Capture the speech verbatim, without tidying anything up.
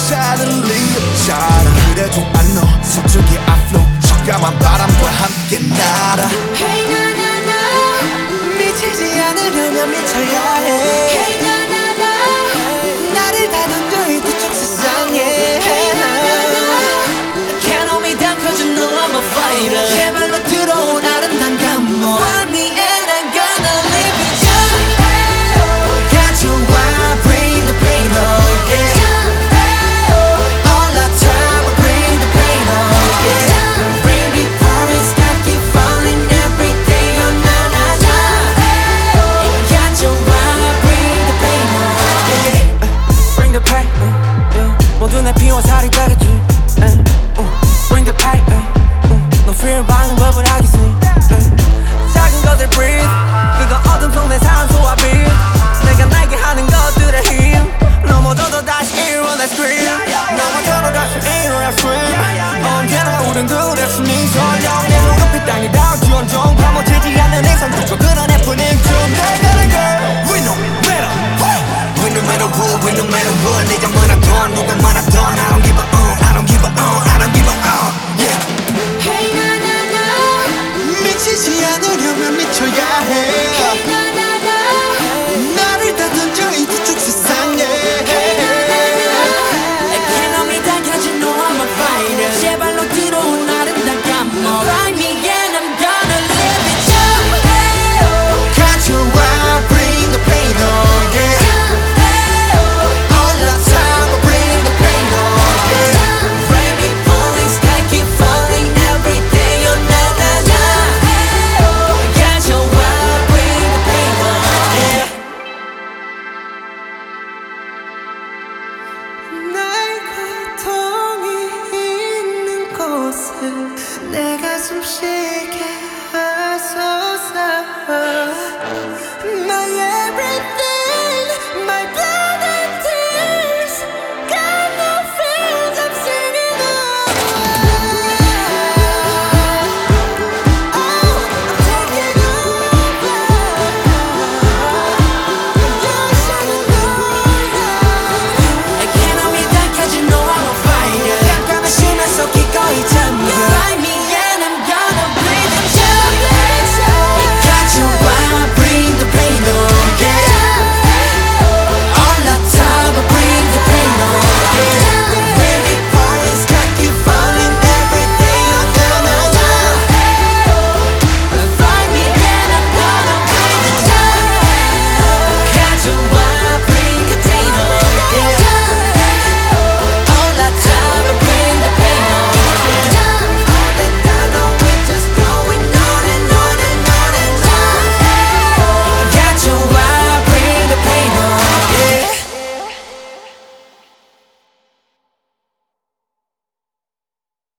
잘 들리잖아. 그래도 안너 서쪽의 앞로 적감한 바람과 함께 날아. Hey na na na 미치지 않으려면 미쳐야 해. Hey na na na 나를 다듬는 그쪽 세상에. Hey na na na Can't hold me down cause you know I'm a fighter 제발로 들어온 아름다운 감동. Find me and I'm gonna live with you 가져와 bring the pain on yeah. All the time I bring the pain on yeah. Bring it promise I keep falling every day Oh na na na 가져와 bring the pain on yeah. Bring the pain, yeah. 모두 내 피와 살이 되겠지 yeah. uh. Bring the pain, yeah. 너 fear 받는 법을 알겠지 yeah. 작은 것들 breathe 그거 어둠 속 내 산소와 빛 내가 날게 하는 것들의 힘 넘어져도 다시 일어나 scream 넘어져도 다시 일어나 scream 언제나 우린 그랬으니 설령 내 무릎이 땅에 닿을지언정 파묻히지 않는 이상 두고 끌어내뿐인 좀 내가는 girl We no matter what We no matter what We no matter what 네가 말하던 누가 말하던 I don't give a uh I don't give a uh I don't give a uh Yeah Hey na na na 미치지 않으려면 미쳐야 해